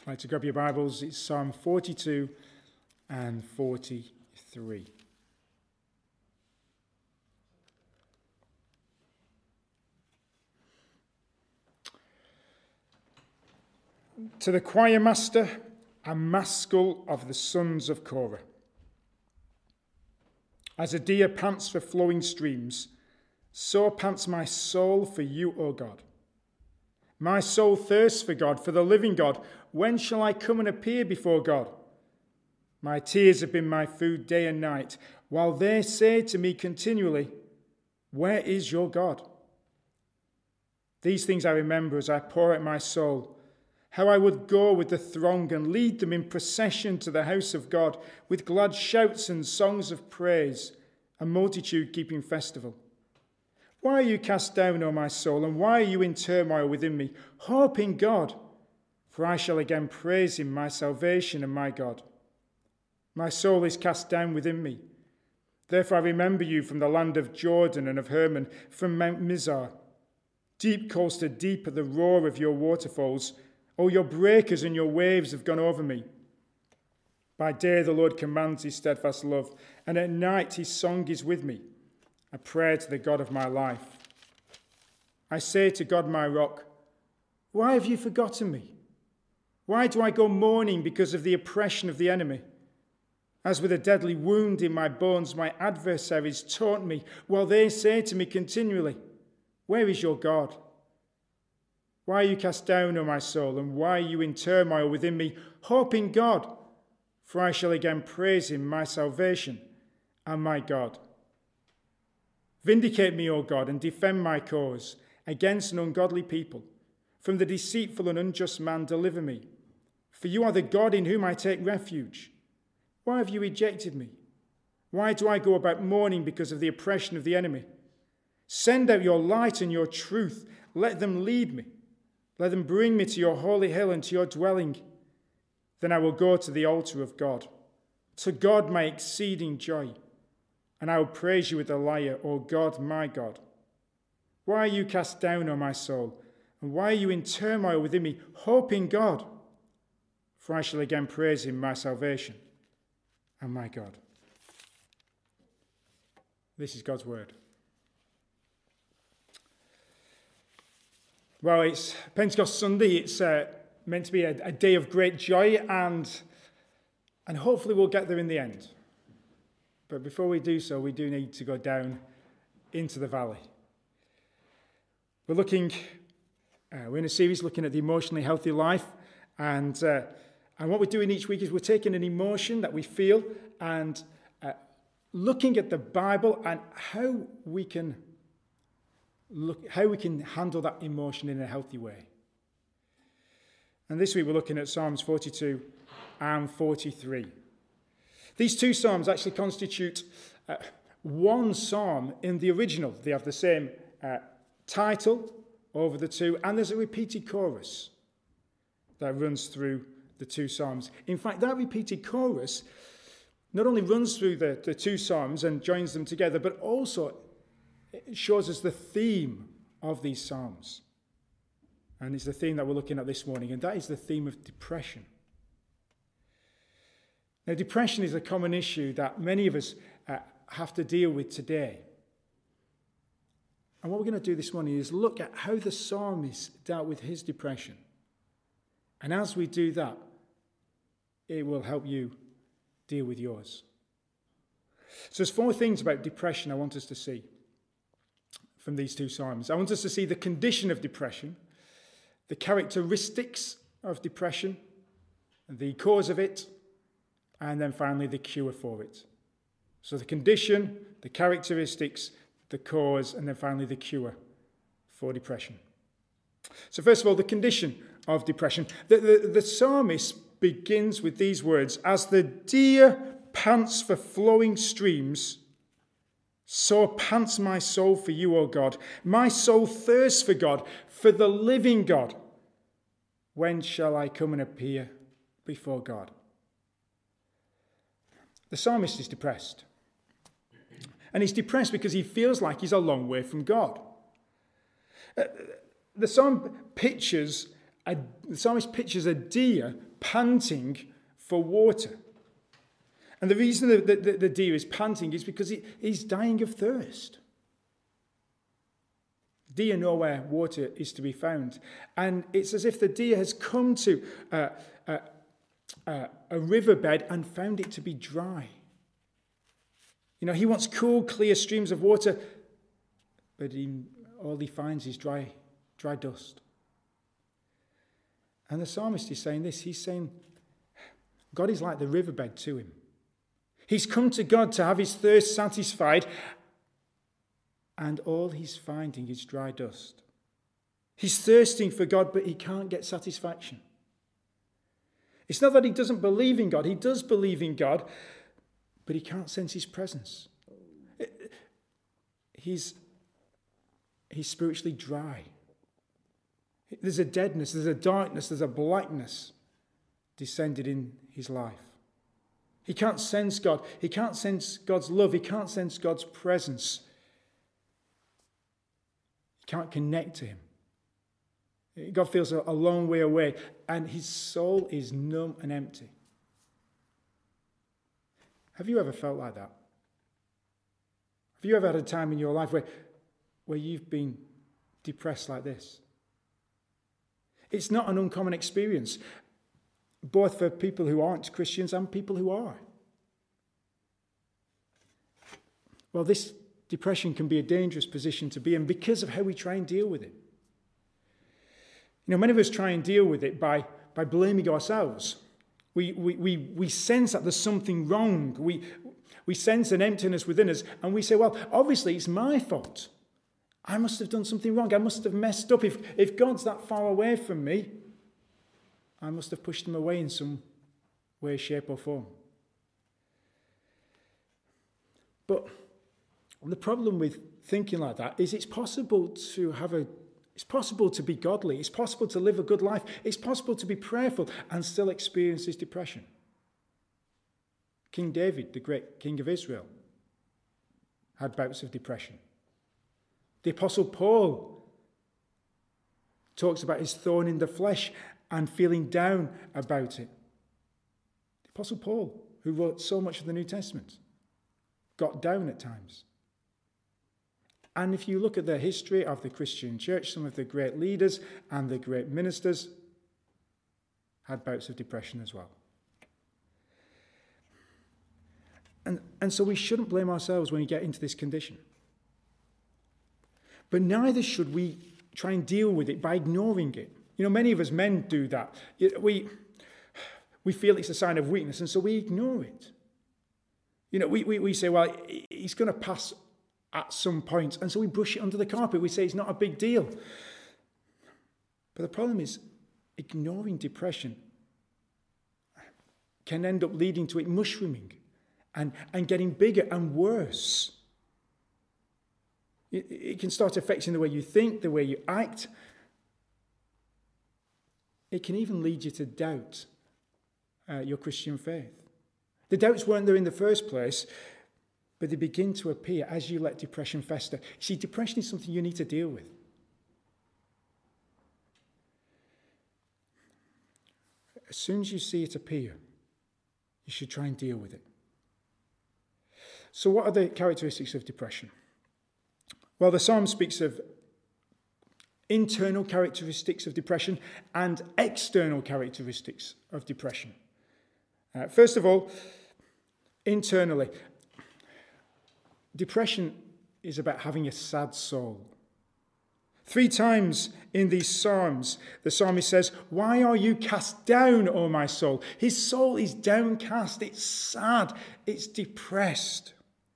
I'd like to grab your Bibles. It's Psalm 42 and 43. To the choir master, a maskil of the sons of Korah. As a deer pants for flowing streams, so pants my soul for you, O God. My soul thirsts for God, for the living God. When shall I come and appear before God? My tears have been my food day and night, while they say to me continually, where is your God? These things I remember as I pour out my soul, how I would go with the throng and lead them in procession to the house of God, with glad shouts and songs of praise, a multitude keeping festival. Why are you cast down, O my soul, and why are you in turmoil within me? Hope in God, for I shall again praise him, my salvation and my God. My soul is cast down within me. Therefore I remember you from the land of Jordan and of Hermon, from Mount Mizar. Deep calls to deep at the roar of your waterfalls. Oh, your breakers and your waves have gone over me. By day the Lord commands his steadfast love, and at night his song is with me, a prayer to the God of my life. I say to God, my rock, why have you forgotten me? Why do I go mourning because of the oppression of the enemy? As with a deadly wound in my bones, my adversaries taunt me, while they say to me continually, where is your God? Why are you cast down, O my soul, and why are you in turmoil within me? Hope in God, for I shall again praise him, my salvation and my God. Vindicate me, O God, and defend my cause against an ungodly people. From the deceitful and unjust man deliver me. For you are the God in whom I take refuge. Why have you rejected me? Why do I go about mourning because of the oppression of the enemy? Send out your light and your truth. Let them lead me. Let them bring me to your holy hill and to your dwelling. Then I will go to the altar of God, to God my exceeding joy. And I will praise you with a lyre, O God, my God. Why are you cast down, O my soul? And why are you in turmoil within me? Hope in God, for I shall again praise him, my salvation and my God. This is God's word. Well, it's Pentecost Sunday. It's meant to be a day of great joy, and hopefully we'll get there in the end. But before we do so, we do need to go down into the valley. We're in a series looking at the emotionally healthy life, and what we're doing each week is we're taking an emotion that we feel and looking at the Bible and how we can handle that emotion in a healthy way. And this week we're looking at Psalms 42 and 43. These two psalms actually constitute one psalm in the original. They have the same title over the two, and there's a repeated chorus that runs through the two psalms. In fact, that repeated chorus not only runs through the two psalms and joins them together, but also it shows us the theme of these psalms. And it's the theme that we're looking at this morning, and that is the theme of depression. Now, depression is a common issue that many of us have to deal with today. And what we're going to do this morning is look at how the psalmist dealt with his depression. And as we do that, it will help you deal with yours. So there's four things about depression I want us to see from these two psalms. I want us to see the condition of depression, the characteristics of depression, the cause of it, and then finally the cure for it. So the condition, the characteristics, the cause, and then finally the cure for depression. So first of all, the condition of depression. The psalmist begins with these words, as the deer pants for flowing streams, so pants my soul for you, O God. My soul thirsts for God, for the living God. When shall I come and appear before God? The psalmist is depressed. And he's depressed because he feels like he's a long way from God. The psalmist pictures a deer panting for water. And the reason the deer is panting is because he's dying of thirst. Deer know where water is to be found. And it's as if the deer has come to a riverbed and found it to be dry. You know, he wants cool, clear streams of water, but all he finds is dry dust. And the psalmist is saying this. He's saying God is like the riverbed to him. He's come to God to have his thirst satisfied, and all he's finding is dry dust. He's thirsting for God, but he can't get satisfaction. It's not that he doesn't believe in God. He does believe in God, but he can't sense his presence. He's spiritually dry. There's a deadness, there's a darkness, there's a blackness descended in his life. He can't sense God. He can't sense God's love. He can't sense God's presence. He can't connect to him. God feels a long way away, and his soul is numb and empty. Have you ever felt like that? Have you ever had a time in your life where you've been depressed like this? It's not an uncommon experience, both for people who aren't Christians and people who are. Well, this depression can be a dangerous position to be in because of how we try and deal with it. You know, many of us try and deal with it by blaming ourselves. We sense that there's something wrong. We sense an emptiness within us, and we say, well, obviously it's my fault. I must have done something wrong. I must have messed up. If God's that far away from me, I must have pushed him away in some way, shape, or form. But the problem with thinking like that is it's possible to be godly. It's possible to live a good life. It's possible to be prayerful and still experience this depression. King David, the great king of Israel, had bouts of depression. The Apostle Paul talks about his thorn in the flesh and feeling down about it. The Apostle Paul, who wrote so much of the New Testament, got down at times. And if you look at the history of the Christian church, some of the great leaders and the great ministers had bouts of depression as well. And so we shouldn't blame ourselves when we get into this condition. But neither should we try and deal with it by ignoring it. You know, many of us men do that. We feel it's a sign of weakness, and so we ignore it. You know, we say, well, he's going to pass at some point, and so we brush it under the carpet. We say it's not a big deal. But the problem is, ignoring depression can end up leading to it mushrooming and getting bigger and worse. It can start affecting the way you think, the way you act. It can even lead you to doubt your Christian faith. The doubts weren't there in the first place, but they begin to appear as you let depression fester. See, depression is something you need to deal with. As soon as you see it appear, you should try and deal with it. So what are the characteristics of depression? Well, the psalm speaks of internal characteristics of depression and external characteristics of depression. First of all, internally, depression is about having a sad soul. 3 times in these psalms, the psalmist says, "Why are you cast down, O my soul?" His soul is downcast, it's sad, it's depressed.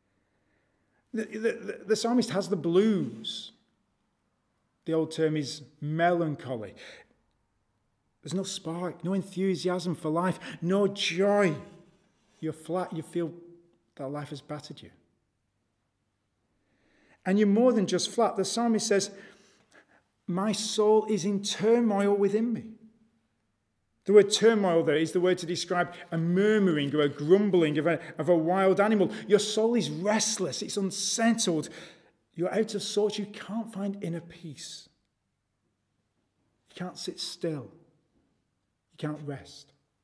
The psalmist has the blues. The old term is melancholy. There's no spark, no enthusiasm for life, no joy. You're flat, you feel that life has battered you. And you're more than just flat. The psalmist says, my soul is in turmoil within me. The word turmoil there is the word to describe a murmuring or a grumbling of a wild animal. Your soul is restless, it's unsettled. You're out of sorts, you can't find inner peace. You can't sit still. You can't rest.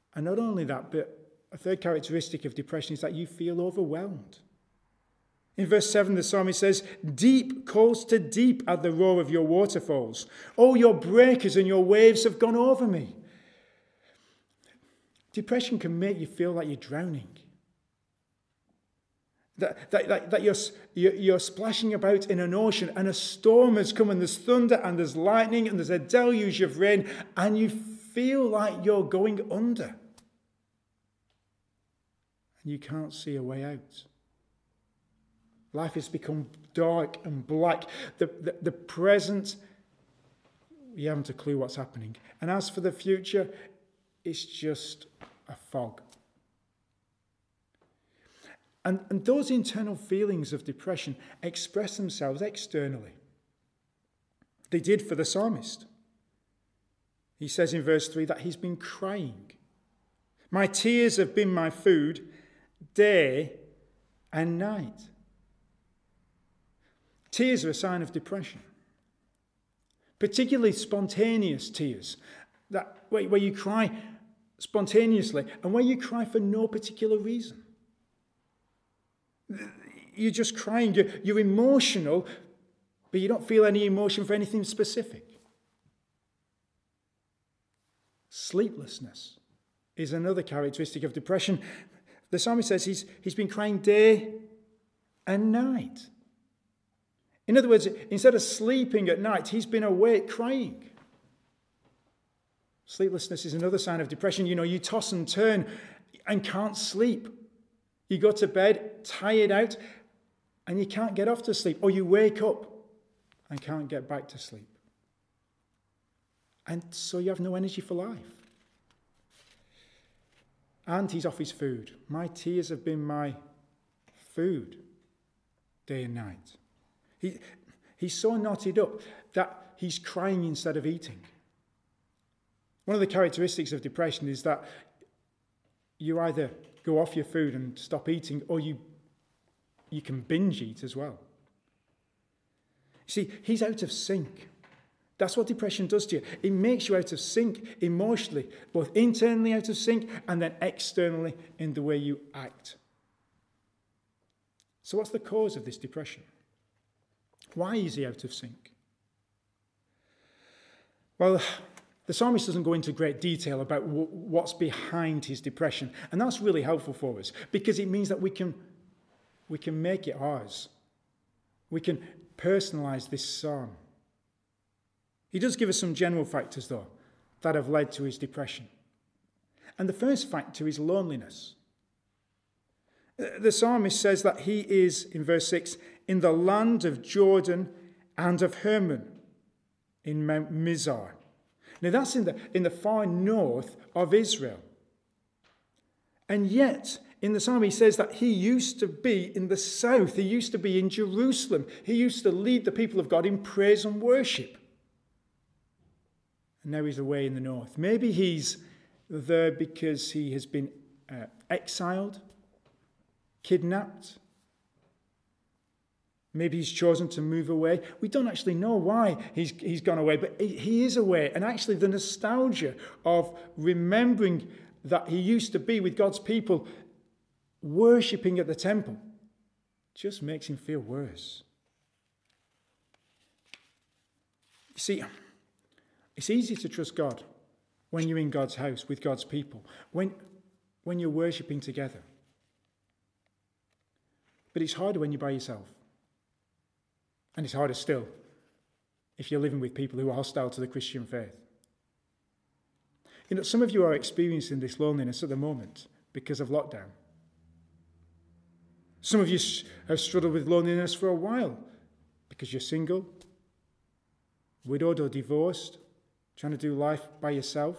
And not only that, but a third characteristic of depression is that you feel overwhelmed. In verse 7, the psalmist says, "Deep calls to deep at the roar of your waterfalls. Oh, your breakers and your waves have gone over me." Depression can make you feel like you're drowning. That you're splashing about in an ocean and a storm has come and there's thunder and there's lightning and there's a deluge of rain and you feel like you're going under. And you can't see a way out. Life has become dark and black. The present, you haven't a clue what's happening. And as for the future, it's just a fog. And those internal feelings of depression express themselves externally. They did for the psalmist. He says in verse 3 that he's been crying. "My tears have been my food day and night." Tears are a sign of depression. Particularly spontaneous tears, where you cry spontaneously and where you cry for no particular reason. You're just crying, you're emotional, but you don't feel any emotion for anything specific. Sleeplessness is another characteristic of depression. The psalmist says he's been crying day and night. In other words, instead of sleeping at night, he's been awake crying. Sleeplessness is another sign of depression. You toss and turn and can't sleep. You go to bed tired out and you can't get off to sleep. Or you wake up and can't get back to sleep. And so you have no energy for life. And he's off his food. "My tears have been my food day and night." He's so knotted up that he's crying instead of eating. One of the characteristics of depression is that you either go off your food and stop eating, or you can binge eat as well. See, he's out of sync. That's what depression does to you. It makes you out of sync emotionally, both internally out of sync and then externally in the way you act. So what's the cause of this depression? Why is he out of sync? Well, the psalmist doesn't go into great detail about what's behind his depression. And that's really helpful for us because it means that we can make it ours. We can personalize this psalm. He does give us some general factors, though, that have led to his depression. And the first factor is loneliness. The psalmist says that he is, in verse 6, in the land of Jordan and of Hermon, in Mount Mizar. Now that's in the far north of Israel. And yet, in the psalm he says that he used to be in the south. He used to be in Jerusalem. He used to lead the people of God in praise and worship. And now he's away in the north. Maybe he's there because he has been exiled, kidnapped. Maybe he's chosen to move away. We don't actually know why he's gone away, but he is away. And actually the nostalgia of remembering that he used to be with God's people worshipping at the temple just makes him feel worse. You see, it's easy to trust God when you're in God's house with God's people, when you're worshipping together. But it's harder when you're by yourself. And it's harder still if you're living with people who are hostile to the Christian faith. Some of you are experiencing this loneliness at the moment because of lockdown. Some of you have struggled with loneliness for a while because you're single, widowed or divorced, trying to do life by yourself.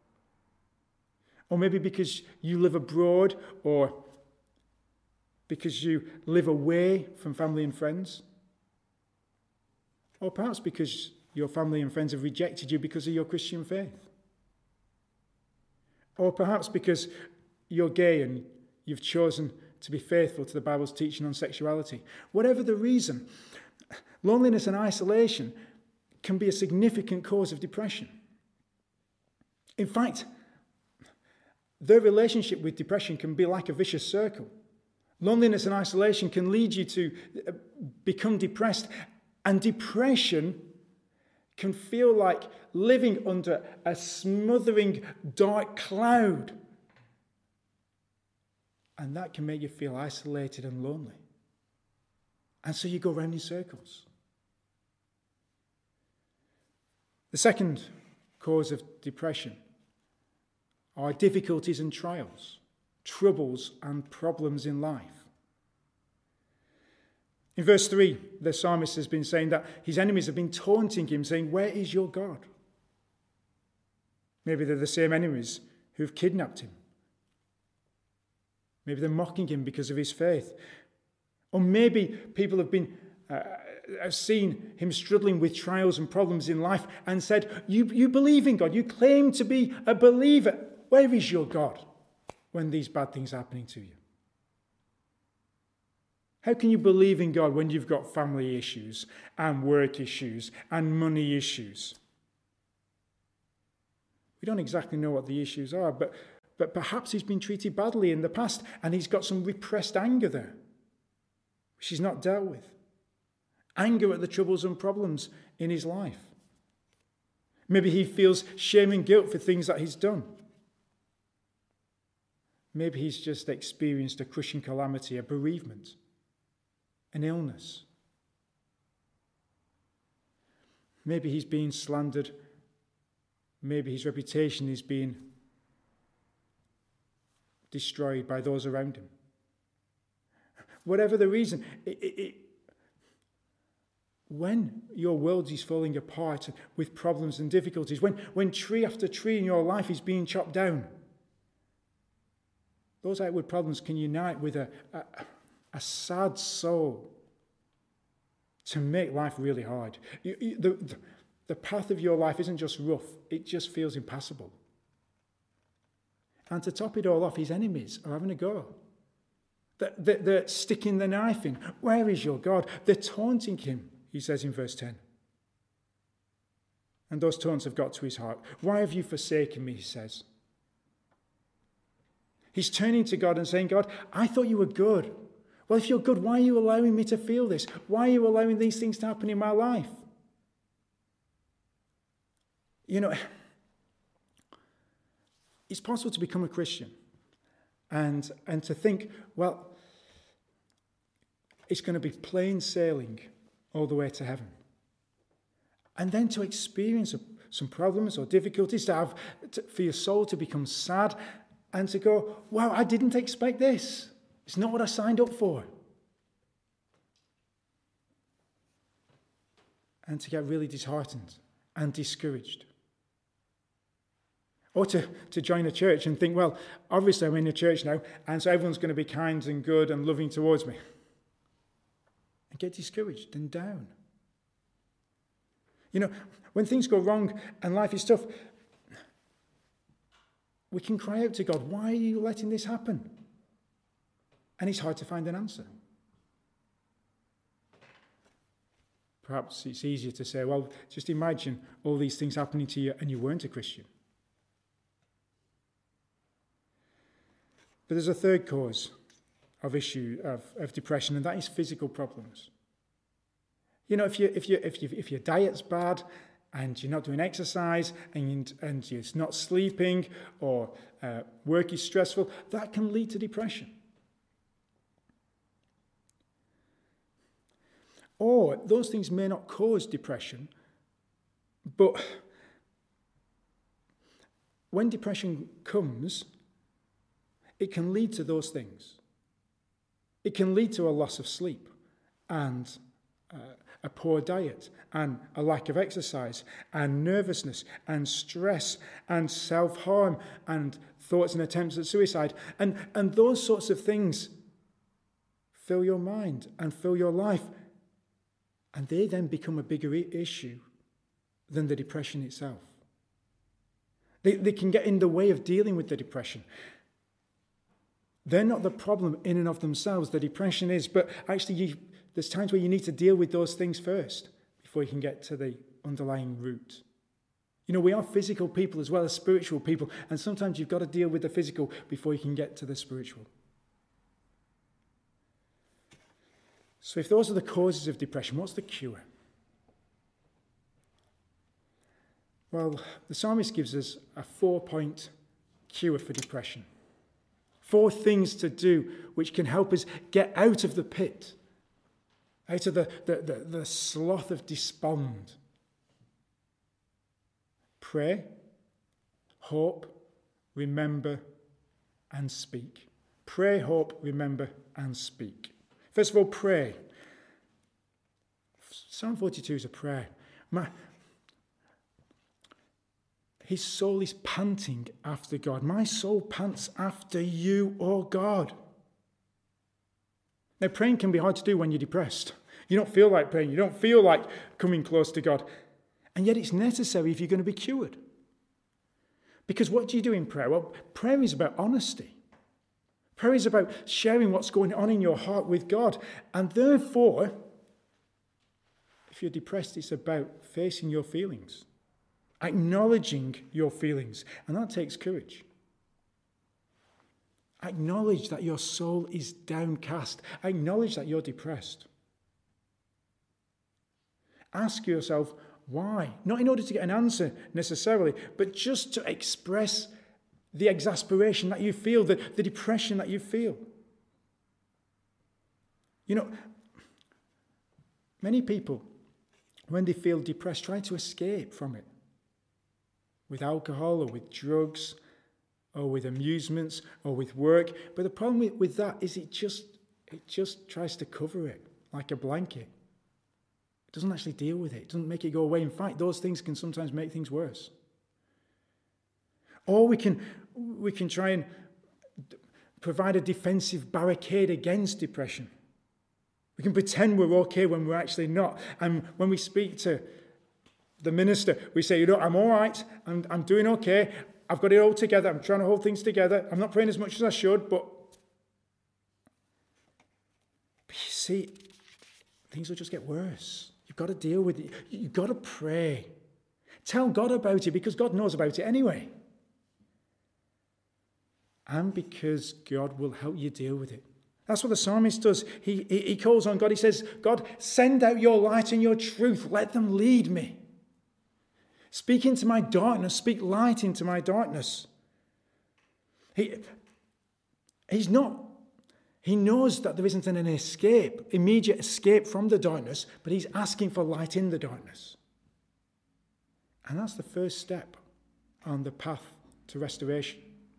Or maybe because you live abroad or because you live away from family and friends. Or perhaps because your family and friends have rejected you because of your Christian faith. Or perhaps because you're gay and you've chosen to be faithful to the Bible's teaching on sexuality. Whatever the reason, loneliness and isolation can be a significant cause of depression. In fact, their relationship with depression can be like a vicious circle. Loneliness and isolation can lead you to become depressed, and depression can feel like living under a smothering dark cloud. And that can make you feel isolated and lonely. And so you go round in circles. The second cause of depression are difficulties and trials, troubles and problems in life. In verse 3, the psalmist has been saying that his enemies have been taunting him, saying, "Where is your God?" Maybe they're the same enemies who've kidnapped him. Maybe they're mocking him because of his faith. Or maybe people have seen him struggling with trials and problems in life and said, you believe in God, you claim to be a believer. Where is your God when these bad things are happening to you? How can you believe in God when you've got family issues and work issues and money issues? We don't exactly know what the issues are, but perhaps he's been treated badly in the past and he's got some repressed anger there, which he's not dealt with. Anger at the troubles and problems in his life. Maybe he feels shame and guilt for things that he's done. Maybe he's just experienced a crushing calamity, a bereavement, an illness. Maybe he's being slandered. Maybe his reputation is being destroyed by those around him. Whatever the reason, when your world is falling apart with problems and difficulties, when tree after tree in your life is being chopped down, those outward problems can unite with a sad soul to make life really hard. The path of your life isn't just rough, it just feels impassable. And to top it all off, his enemies are having a go. They're sticking the knife in. Where is your God? They're taunting him, he says in verse 10. And those taunts have got to his heart. Why have you forsaken me, he says. He's turning to God and saying, God, I thought you were good. Well, if you're good, why are you allowing me to feel this? Why are you allowing these things to happen in my life? You know, it's possible to become a Christian and to think, well, it's going to be plain sailing all the way to heaven. And then to experience some problems or difficulties, for your soul to become sad and to go, wow, I didn't expect this. It's not what I signed up for. And to get really disheartened and discouraged. Or to join a church and think, well, obviously I'm in a church now, and so everyone's going to be kind and good and loving towards me. And get discouraged and down. You know, when things go wrong and life is tough, we can cry out to God, why are you letting this happen? And it's hard to find an answer. Perhaps it's easier to say, well, just imagine all these things happening to you and you weren't a Christian. But there's a third cause of depression, and that is physical problems. You know, if your diet's bad and you're not doing exercise and you're not sleeping or work is stressful, that can lead to depression. Or those things may not cause depression, but when depression comes, it can lead to those things. It can lead to a loss of sleep and a poor diet and a lack of exercise and nervousness and stress and self-harm and thoughts and attempts at suicide. And those sorts of things fill your mind and fill your life. And they then become a bigger issue than the depression itself. They can get in the way of dealing with the depression. They're not the problem in and of themselves, the depression is, but actually there's times where you need to deal with those things first before you can get to the underlying root. You know, we are physical people as well as spiritual people, and sometimes you've got to deal with the physical before you can get to the spiritual. So if those are the causes of depression, what's the cure? Well, the psalmist gives us a 4-point cure for depression. 4 things to do which can help us get out of the pit, out of the sloth of despond. Pray, hope, remember, and speak. Pray, hope, remember, and speak. First of all, pray. Psalm 42 is a prayer. His soul is panting after God. My soul pants after you, O God. Now, praying can be hard to do when you're depressed. You don't feel like praying. You don't feel like coming close to God. And yet it's necessary if you're going to be cured. Because what do you do in prayer? Well, prayer is about honesty. Prayer is about sharing what's going on in your heart with God. And therefore, if you're depressed, it's about facing your feelings, acknowledging your feelings. And that takes courage. Acknowledge that your soul is downcast. Acknowledge that you're depressed. Ask yourself, why? Not in order to get an answer necessarily, but just to express the exasperation that you feel, the depression that you feel. You know, many people, when they feel depressed, try to escape from it with alcohol or with drugs or with amusements or with work. But the problem with that is it just tries to cover it like a blanket. It doesn't actually deal with it. It doesn't make it go away. In fact, those things can sometimes make things worse. Or we can try and provide a defensive barricade against depression. We can pretend we're okay when we're actually not. And when we speak to the minister, we say, you know, I'm all right. I'm doing okay. I've got it all together. I'm trying to hold things together. I'm not praying as much as I should, but you see, things will just get worse. You've got to deal with it. You've got to pray. Tell God about it because God knows about it anyway. And because God will help you deal with it. That's what the psalmist does. He calls on God. He says, God, send out your light and your truth. Let them lead me. Speak into my darkness. Speak light into my darkness. He knows that there isn't an immediate escape from the darkness, but he's asking for light in the darkness. And that's the first step on the path to restoration.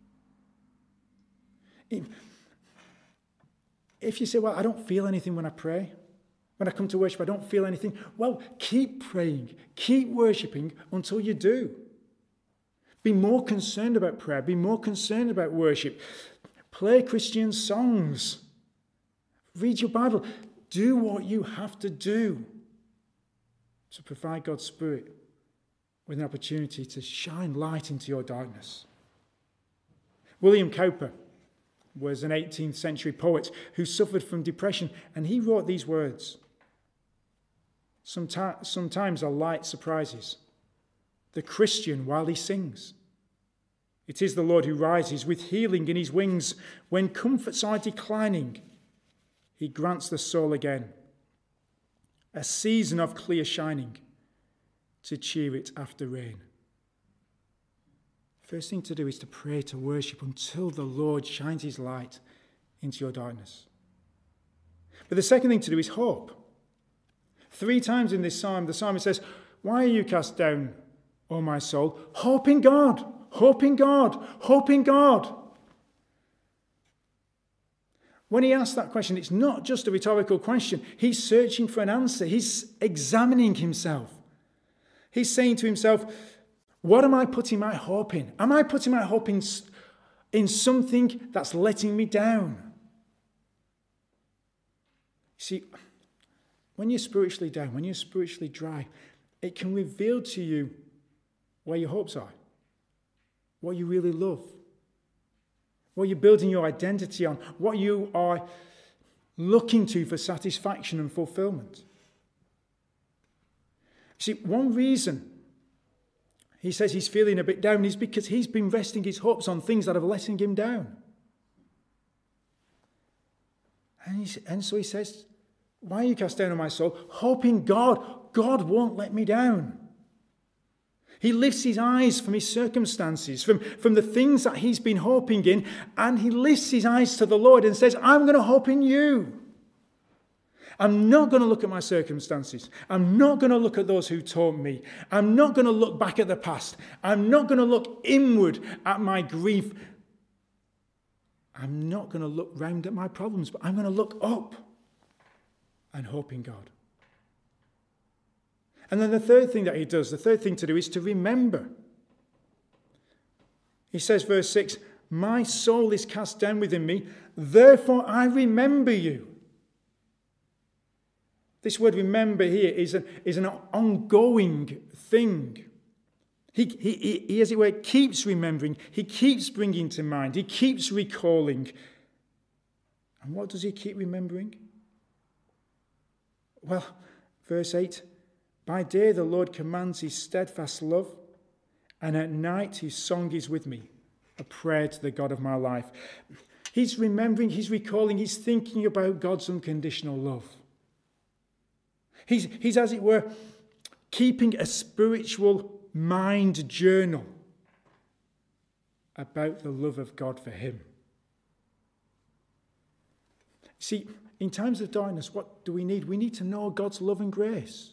If you say, well, I don't feel anything when I pray, when I come to worship, I don't feel anything. Well, keep praying, keep worshipping until you do. Be more concerned about prayer, be more concerned about worship. Play Christian songs. Read your Bible. Do what you have to do to provide God's Spirit with an opportunity to shine light into your darkness. William Cowper was an 18th century poet who suffered from depression, and he wrote these words. Sometimes a light surprises the Christian while he sings. It is the Lord who rises with healing in his wings. When comforts are declining, he grants the soul again a season of clear shining to cheer it after rain. First thing to do is to pray, to worship until the Lord shines his light into your darkness. But the second thing to do is hope. 3 times in this psalm, the psalmist says, why are you cast down, O my soul? Hope in God, hope in God, hope in God. When he asks that question, it's not just a rhetorical question. He's searching for an answer. He's examining himself. He's saying to himself, what am I putting my hope in? Am I putting my hope in something that's letting me down? See, when you're spiritually down, when you're spiritually dry, it can reveal to you where your hopes are, what you really love, what you're building your identity on, what you are looking to for satisfaction and fulfillment. See, one reason he says he's feeling a bit down is because he's been resting his hopes on things that have letting him down. And so he says, why are you cast down on my soul? Hoping God won't let me down. He lifts his eyes from his circumstances, from the things that he's been hoping in, and he lifts his eyes to the Lord and says, I'm going to hope in you. I'm not going to look at my circumstances. I'm not going to look at those who taught me. I'm not going to look back at the past. I'm not going to look inward at my grief. I'm not going to look round at my problems, but I'm going to look up and hope in God. And then the third thing that he does, the third thing to do is to remember. He says, verse 6, my soul is cast down within me, therefore I remember you. This word remember here is an ongoing thing. He, as it were, keeps remembering. He keeps bringing to mind. He keeps recalling. And what does he keep remembering? Well, verse 8, by day the Lord commands his steadfast love, and at night his song is with me, a prayer to the God of my life. He's remembering, he's recalling, he's thinking about God's unconditional love. He's, as it were, keeping a spiritual mind journal about the love of God for him. See, in times of darkness, what do we need? We need to know God's love and grace.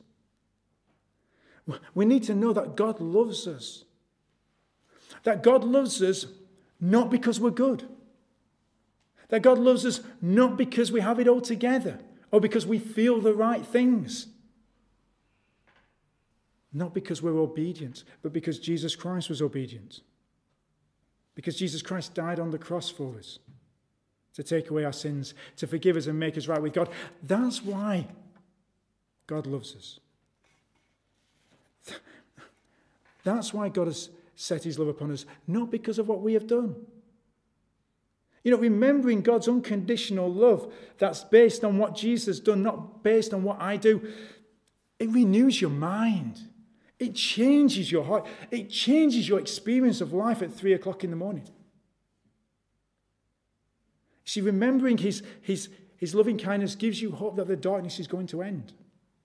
We need to know that God loves us. That God loves us not because we're good. That God loves us not because we have it all together or because we feel the right things. Not because we're obedient, but because Jesus Christ was obedient. Because Jesus Christ died on the cross for us to take away our sins, to forgive us and make us right with God. That's why God loves us. That's why God has set his love upon us, not because of what we have done. You know, remembering God's unconditional love that's based on what Jesus has done, not based on what I do, it renews your mind. It changes your heart. It changes your experience of life at 3 o'clock in the morning. See, remembering his loving kindness gives you hope that the darkness is going to end.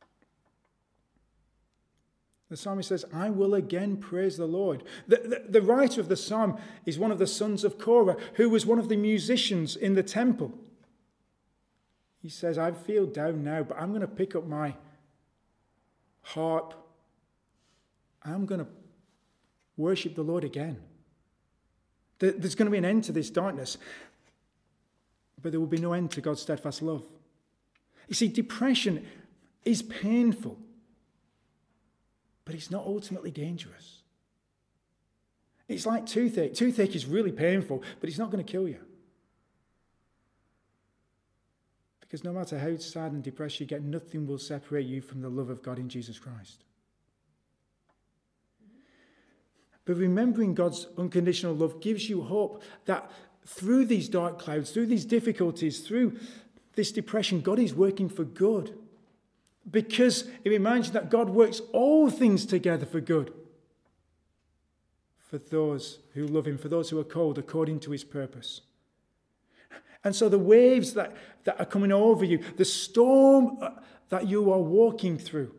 The psalmist says, I will again praise the Lord. The writer of the psalm is one of the sons of Korah, who was one of the musicians in the temple. He says, I feel down now, but I'm going to pick up my harp. I'm going to worship the Lord again. There's going to be an end to this darkness, but there will be no end to God's steadfast love. You see, depression is painful, but it's not ultimately dangerous. It's like toothache. Toothache is really painful, but it's not going to kill you. Because no matter how sad and depressed you get, nothing will separate you from the love of God in Jesus Christ. But remembering God's unconditional love gives you hope that through these dark clouds, through these difficulties, through this depression, God is working for good. Because it reminds you that God works all things together for good. For those who love him, for those who are called according to his purpose. And so the waves that are coming over you, the storm that you are walking through,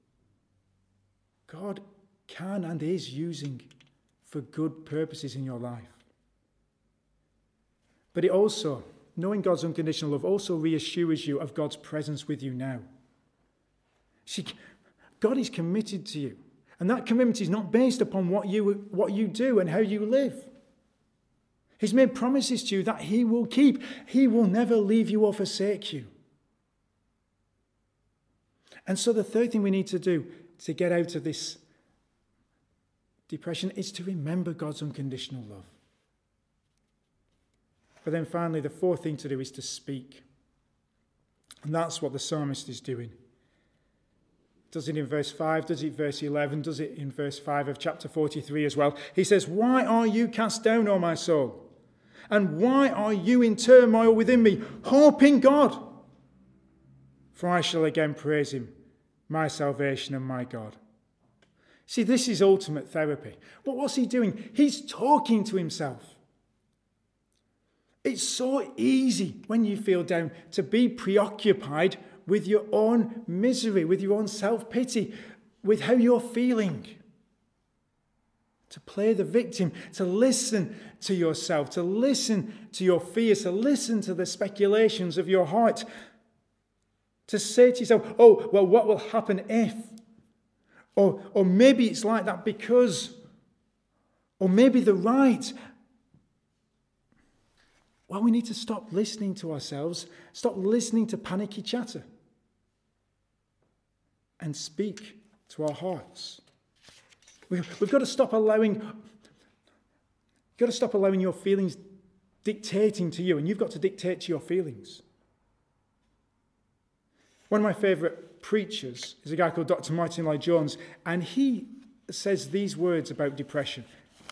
God can and is using for good purposes in your life. But it also, knowing God's unconditional love, also reassures you of God's presence with you now. See, God is committed to you. And that commitment is not based upon what you do and how you live. He's made promises to you that he will keep. He will never leave you or forsake you. And so the third thing we need to do to get out of this depression is to remember God's unconditional love. But then finally, the fourth thing to do is to speak. And that's what the psalmist is doing. Does it in verse 5, does it in verse 11, does it in verse 5 of chapter 43 as well. He says, why are you cast down, O my soul? And why are you in turmoil within me? Hope in God. For I shall again praise him, my salvation and my God. See, this is ultimate therapy. But what's he doing? He's talking to himself. It's so easy when you feel down to be preoccupied with your own misery, with your own self-pity, with how you're feeling. To play the victim, to listen to yourself, to listen to your fears, to listen to the speculations of your heart. To say to yourself, oh, well, what will happen if? Or maybe it's like that because, or maybe they're right. Well, we need to stop listening to ourselves, stop listening to panicky chatter, and speak to our hearts. We've got to stop allowing your feelings dictating to you, and you've got to dictate to your feelings. One of my favourite preachers is a guy called Dr. Martin Lloyd-Jones, and he says these words about depression.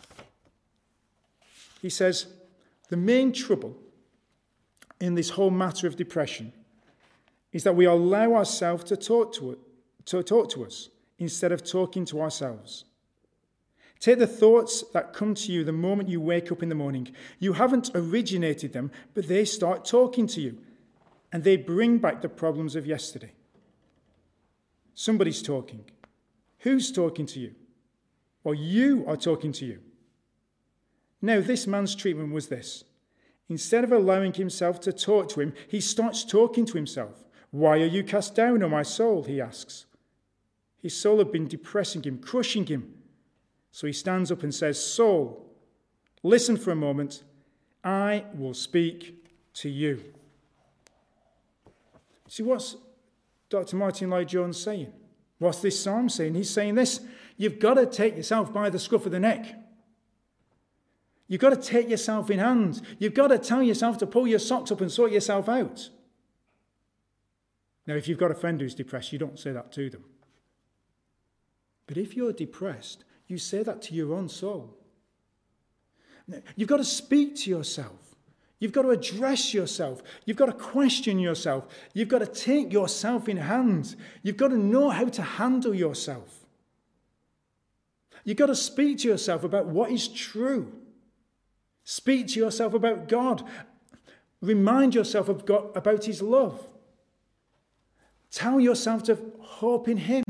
He says, the main trouble in this whole matter of depression is that we allow ourselves to talk to us instead of talking to ourselves. Take the thoughts that come to you the moment you wake up in the morning. You haven't originated them, but they start talking to you, and they bring back the problems of yesterday. Somebody's talking. Who's talking to you? Well, you are talking to you. Now, this man's treatment was this. Instead of allowing himself to talk to him, he starts talking to himself. Why are you cast down, O my soul? He asks. His soul had been depressing him, crushing him. So he stands up and says, Soul, listen for a moment. I will speak to you. See, what's Dr. Martin Lloyd-Jones saying? What's this psalm saying? He's saying this. You've got to take yourself by the scruff of the neck. You've got to take yourself in hand. You've got to tell yourself to pull your socks up and sort yourself out. Now, if you've got a friend who's depressed, you don't say that to them. But if you're depressed, you say that to your own soul. You've got to speak to yourself. You've got to address yourself. You've got to question yourself. You've got to take yourself in hand. You've got to know how to handle yourself. You've got to speak to yourself about what is true. Speak to yourself about God. Remind yourself of God, about his love. Tell yourself to hope in him.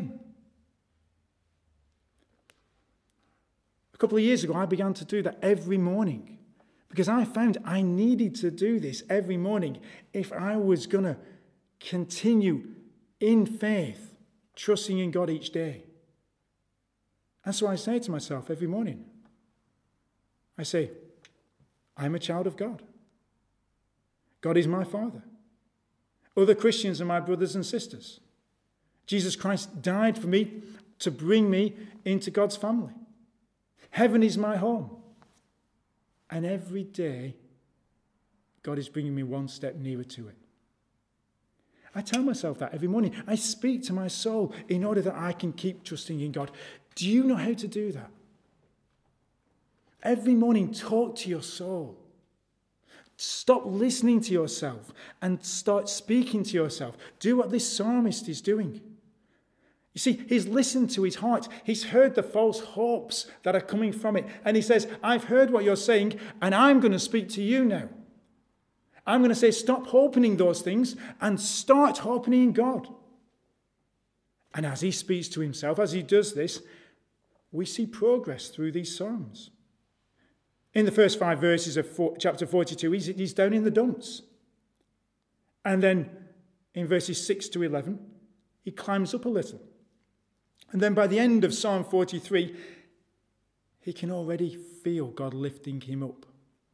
A couple of years ago, I began to do that every morning because I found I needed to do this every morning if I was going to continue in faith, trusting in God each day. And so I say to myself every morning, I say, I'm a child of God. God is my Father. Other Christians are my brothers and sisters. Jesus Christ died for me to bring me into God's family. Heaven is my home. And every day, God is bringing me one step nearer to it. I tell myself that every morning. I speak to my soul in order that I can keep trusting in God. Do you know how to do that? Every morning, talk to your soul. Stop listening to yourself and start speaking to yourself. Do what this psalmist is doing. You see, he's listened to his heart. He's heard the false hopes that are coming from it. And he says, I've heard what you're saying, and I'm going to speak to you now. I'm going to say, stop hoping in those things and start hoping in God. And as he speaks to himself, as he does this, we see progress through these psalms. In the first 5 verses of chapter 42, he's down in the dumps. And then in verses 6 to 11, he climbs up a little. And then by the end of Psalm 43, he can already feel God lifting him up.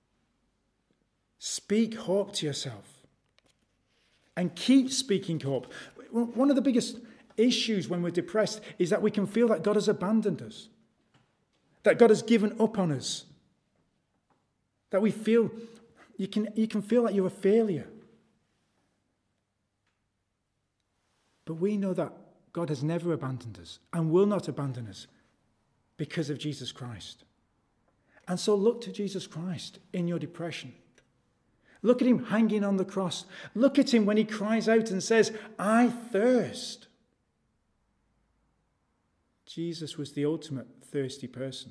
Speak hope to yourself. And keep speaking hope. One of the biggest issues when we're depressed is that we can feel that God has abandoned us. That God has given up on us. That we feel, you can feel like you're a failure. But we know that God has never abandoned us and will not abandon us because of Jesus Christ. And so look to Jesus Christ in your depression. Look at him hanging on the cross. Look at him when he cries out and says, I thirst. Jesus was the ultimate thirsty person.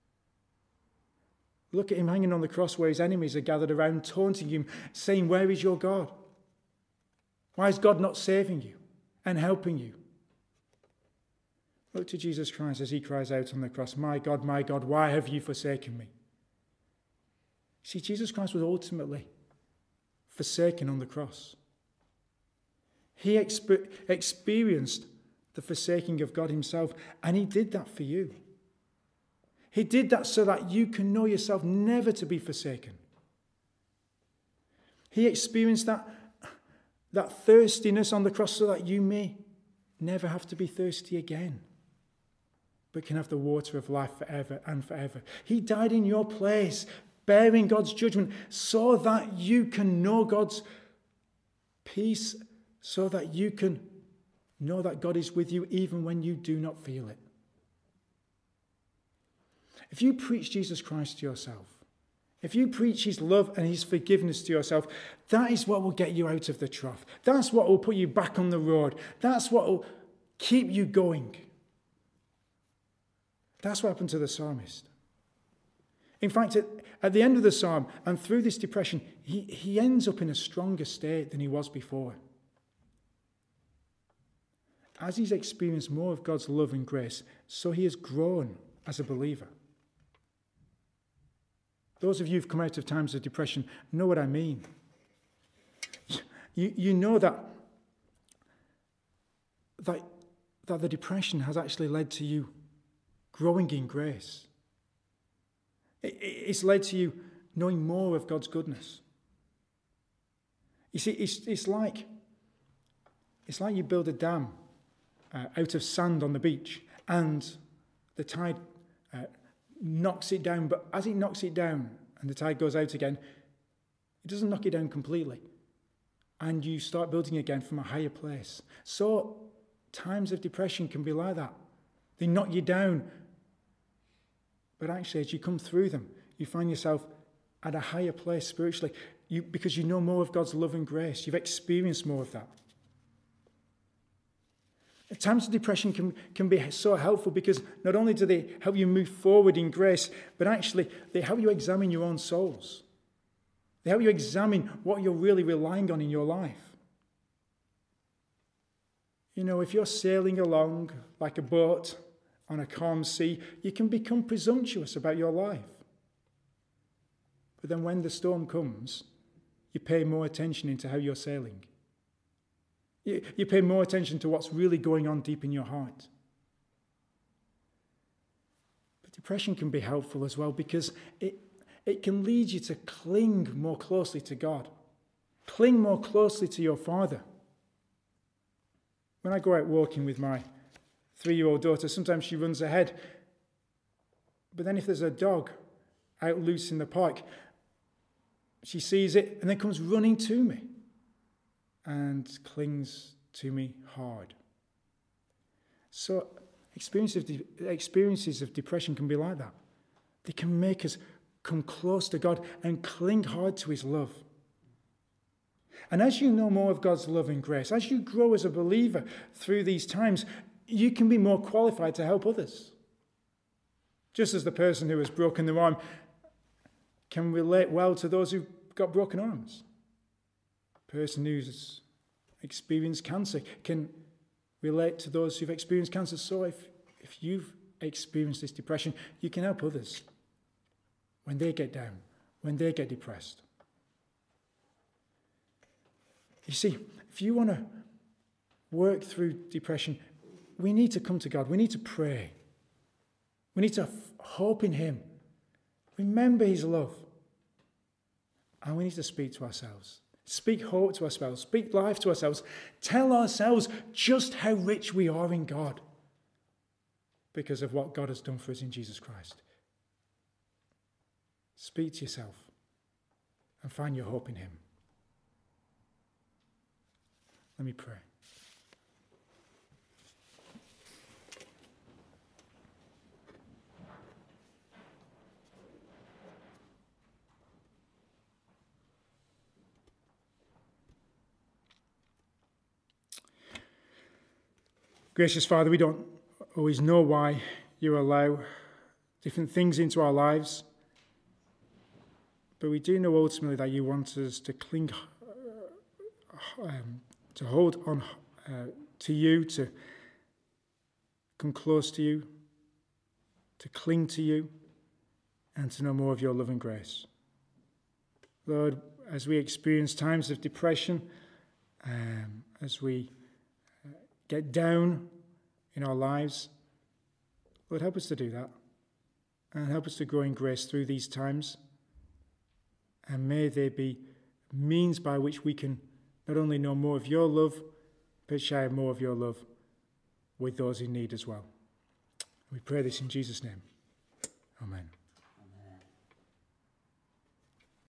Look at him hanging on the cross where his enemies are gathered around, taunting him, saying, "Where is your God? Why is God not saving you and helping you?" Look to Jesus Christ as he cries out on the cross, my God, why have you forsaken me?" See, Jesus Christ was ultimately forsaken on the cross. He experienced the forsaking of God himself, and he did that for you. He did that so that you can know yourself never to be forsaken. He experienced that thirstiness on the cross so that you may never have to be thirsty again, but can have the water of life forever and forever. He died in your place, bearing God's judgment, so that you can know God's peace, so that you can know that God is with you even when you do not feel it. If you preach Jesus Christ to yourself, if you preach his love and his forgiveness to yourself, that is what will get you out of the trough. That's what will put you back on the road. That's what will keep you going. That's what happened to the psalmist. In fact, at the end of the psalm and through this depression, he ends up in a stronger state than he was before. As he's experienced more of God's love and grace, so he has grown as a believer. Those of you who've come out of times of depression know what I mean. You know that the depression has actually led to you growing in grace. It's led to you knowing more of God's goodness. You see, it's like you build a dam out of sand on the beach, and the tide knocks it down, but as it knocks it down and the tide goes out again, it doesn't knock it down completely. And you start building again from a higher place. So times of depression can be like that. They knock you down, but actually as you come through them, you find yourself at a higher place spiritually, because you know more of God's love and grace. You've experienced more of that. Times of depression can be so helpful because not only do they help you move forward in grace, but actually they help you examine your own souls. They help you examine what you're really relying on in your life. You know, if you're sailing along like a boat on a calm sea, you can become presumptuous about your life. But then when the storm comes, you pay more attention into how you're sailing. You pay more attention to what's really going on deep in your heart. But depression can be helpful as well because it can lead you to cling more closely to God. Cling more closely to your Father. When I go out walking with my 3-year-old daughter, sometimes she runs ahead. But then if there's a dog out loose in the park, she sees it and then comes running to me and clings to me hard. So experiences of depression can be like that. They can make us come close to God and cling hard to his love. And as you know more of God's love and grace, as you grow as a believer through these times, you can be more qualified to help others. Just as the person who has broken their arm can relate well to those who've got broken arms. A person who's experienced cancer can relate to those who've experienced cancer. So if you've experienced this depression, you can help others when they get down, when they get depressed. You see, if you want to work through depression, we need to come to God. We need to pray. We need to hope in him. Remember his love. And we need to speak to ourselves. Speak hope to ourselves. Speak life to ourselves. Tell ourselves just how rich we are in God because of what God has done for us in Jesus Christ. Speak to yourself and find your hope in him. Let me pray. Gracious Father, we don't always know why you allow different things into our lives. But we do know ultimately that you want us to cling, to hold on to you, to come close to you, to cling to you, and to know more of your love and grace. Lord, as we experience times of depression, as we get down in our lives, Lord, help us to do that. And help us to grow in grace through these times. And may there be means by which we can not only know more of your love, but share more of your love with those in need as well. We pray this in Jesus' name. Amen.